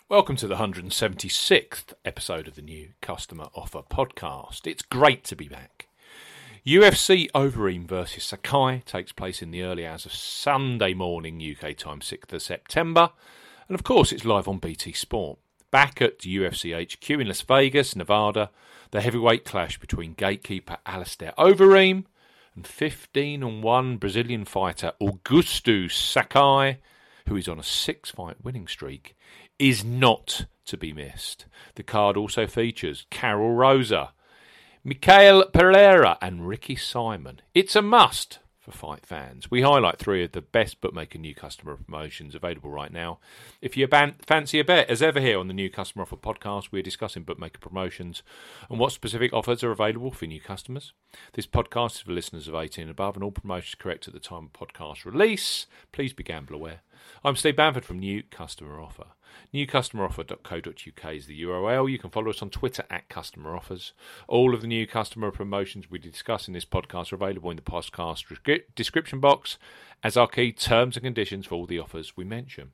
Welcome to the 176th episode of the New Customer Offer Podcast. It's great to be back. UFC Overeem versus Sakai takes place in the early hours of Sunday morning UK time, 6th of September. And of course it's live on BT Sport. Back at UFC HQ in Las Vegas, Nevada, the heavyweight clash between gatekeeper Alistair Overeem and 15-1 Brazilian fighter Augusto Sakai, who is on a 6-fight winning streak, is not to be missed. The card also features Carol Rosa, Mikael Pereira and Ricky Simon. It's a must for fight fans. We highlight three of the best bookmaker new customer promotions available right now. If you fancy a bet, as ever here on the New Customer Offer Podcast, we're discussing bookmaker promotions and what specific offers are available for new customers. This podcast is for listeners of 18 and above, and all promotions correct at the time of podcast release. Please be gamble aware. I'm Steve Bamford from New Customer Offer. newcustomeroffer.co.uk is the URL. You can follow us on Twitter at Customer Offers. All of the new customer promotions we discuss in this podcast are available in the podcast description box as our key terms and conditions for all the offers we mention.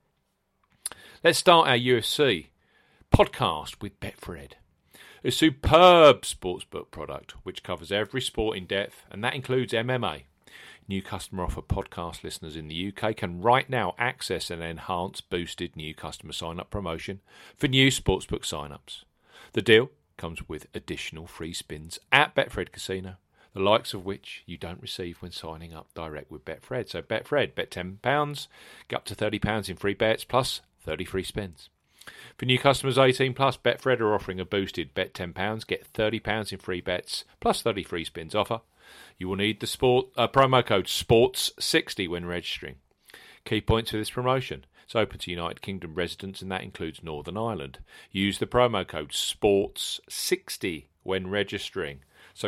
Let's start our UFC podcast with Betfred, a superb sportsbook product which covers every sport in depth, and that includes MMA. New Customer Offer Podcast listeners in the UK can right now access an enhanced boosted new customer sign-up promotion for new sportsbook sign-ups. The deal comes with additional free spins at Betfred Casino, the likes of which you don't receive when signing up direct with Betfred. So Betfred, bet £10, get up to £30 in free bets plus 30 free spins. For new customers 18 plus, Betfred are offering a boosted bet £10, get £30 in free bets plus 30 free spins offer. You will need the promo code SPORTS60 when registering. Key points for this promotion. It's open to United Kingdom residents, and that includes Northern Ireland. Use the promo code SPORTS60 when registering. So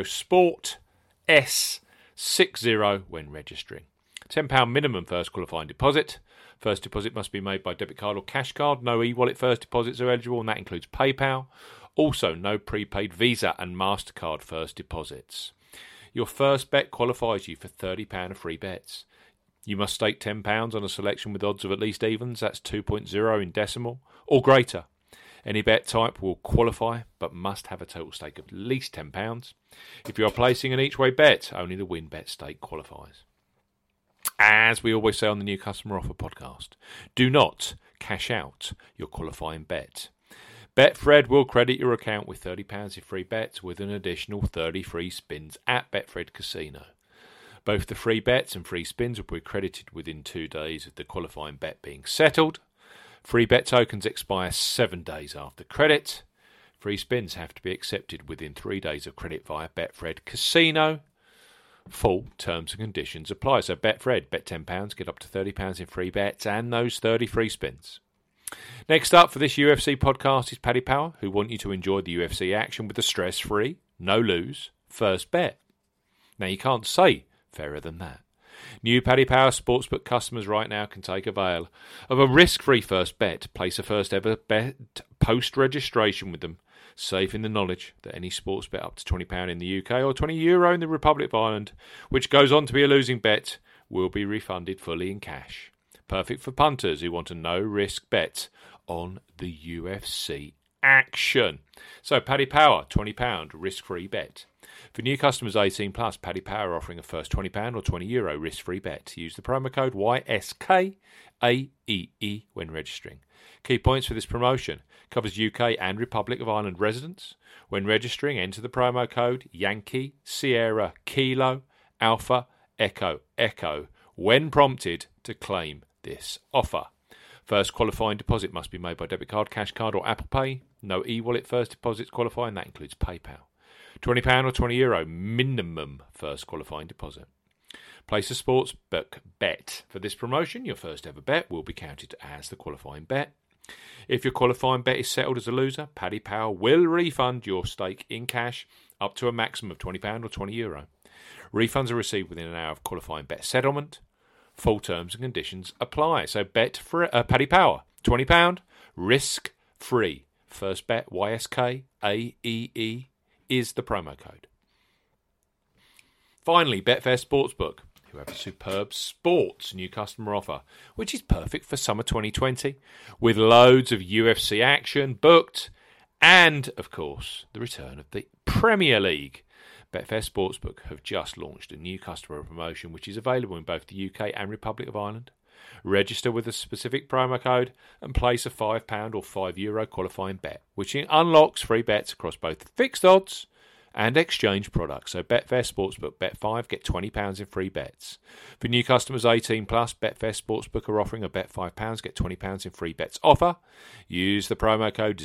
SPORTS60 when registering. £10 minimum first qualifying deposit. First deposit must be made by debit card or cash card. No e-wallet first deposits are eligible, and that includes PayPal. Also, no prepaid Visa and MasterCard first deposits. Your first bet qualifies you for £30 of free bets. You must stake £10 on a selection with odds of at least evens, that's 2.0 in decimal, or greater. Any bet type will qualify, but must have a total stake of at least £10. If you are placing an each-way bet, only the win bet stake qualifies. As we always say on the New Customer Offer Podcast, do not cash out your qualifying bet. Betfred will credit your account with £30 in free bets with an additional 30 free spins at Betfred Casino. Both the free bets and free spins will be credited within 2 days of the qualifying bet being settled. Free bet tokens expire 7 days after credit. Free spins have to be accepted within 3 days of credit via Betfred Casino. Full terms and conditions apply. So Betfred, bet £10, get up to £30 in free bets and those 30 free spins. Next up for this UFC podcast is Paddy Power, who want you to enjoy the UFC action with a stress-free, no-lose first bet. Now you can't say fairer than that. New Paddy Power sportsbook customers right now can take avail of a risk-free first bet. Place a first-ever bet post-registration with them, safe in the knowledge that any sports bet up to £20 in the UK or €20 in the Republic of Ireland, which goes on to be a losing bet, will be refunded fully in cash. Perfect for punters who want a no-risk bet on the UFC action. So Paddy Power, £20 risk-free bet. For new customers 18 plus, Paddy Power offering a first £20 or €20 risk-free bet. Use the promo code YSKAEE when registering. Key points for this promotion. Covers UK and Republic of Ireland residents. When registering, enter the promo code Yankee Sierra Kilo Alpha Echo Echo when prompted to claim this offer. First qualifying deposit must be made by debit card, cash card or Apple Pay. No e-wallet first deposits qualify, and that includes PayPal. £20 or €20 minimum first qualifying deposit. Place a sports book bet. For this promotion, your first ever bet will be counted as the qualifying bet. If your qualifying bet is settled as a loser, Paddy Power will refund your stake in cash up to a maximum of £20 or €20. Refunds are received within an hour of qualifying bet settlement. Full terms and conditions apply. So bet for Paddy Power, £20, risk-free. First bet, YSKAEE, is the promo code. Finally, Betfair Sportsbook, who who have a superb sports new customer offer, which is perfect for summer 2020, with loads of UFC action booked and, of course, the return of the Premier League. Betfair Sportsbook have just launched a new customer promotion which is available in both the UK and Republic of Ireland. Register with a specific promo code and place a £5 or €5 qualifying bet, which unlocks free bets across both fixed odds and exchange products. So Betfair Sportsbook, bet 5, get £20 in free bets. For new customers 18 plus, Betfair Sportsbook are offering a bet £5, get £20 in free bets offer. Use the promo code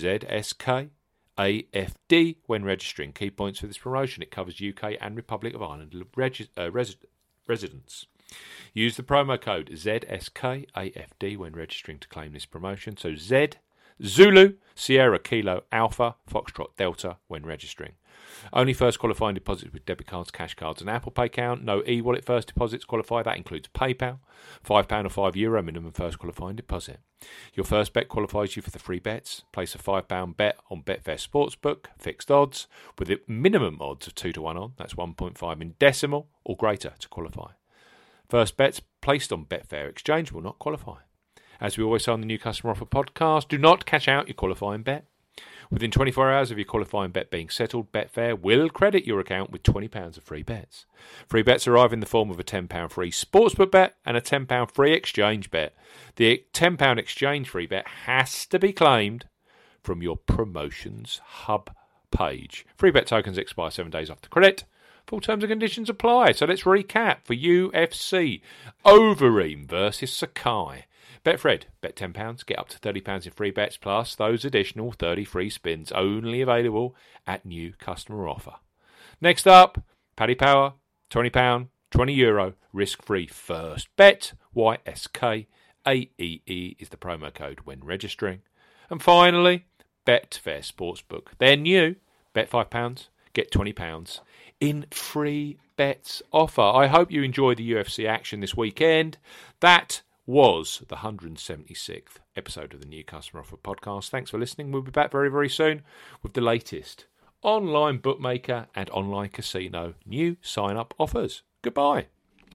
ZSKAFD when registering. Key points for this promotion: it covers UK and Republic of Ireland residents. Use the promo code ZSKAFD when registering to claim this promotion. So Z, Zulu, Sierra, Kilo, Alpha, Foxtrot, Delta when registering. Only first qualifying deposits with debit cards, cash cards and Apple Pay count. No e-wallet first deposits qualify. That includes PayPal. £5 or €5 minimum first qualifying deposit. Your first bet qualifies you for the free bets. Place a £5 bet on Betfair Sportsbook, fixed odds, with a minimum odds of 2 to 1 on. That's 1.5 in decimal or greater to qualify. First bets placed on Betfair Exchange will not qualify. As we always say on the New Customer Offer podcast, do not cash out your qualifying bet. Within 24 hours of your qualifying bet being settled, Betfair will credit your account with £20 of free bets. Free bets arrive in the form of a £10 free sportsbook bet and a £10 free exchange bet. The £10 exchange free bet has to be claimed from your Promotions Hub page. Free bet tokens expire 7 days after credit. Full terms and conditions apply. So let's recap for UFC. Overeem versus Sakai. Betfred, bet £10, get up to £30 in free bets, plus those additional 30 free spins, only available at new customer offer. Next up, Paddy Power, £20, €20, risk-free first bet, YSKAEE is the promo code when registering. And finally, Betfair Sportsbook. They're new, bet £5, get £20 in free bets offer. I hope you enjoyed the UFC action this weekend. That was the 176th episode of the New Customer Offer podcast. Thanks for listening. We'll be back very, very soon with the latest online bookmaker and online casino new sign-up offers. Goodbye.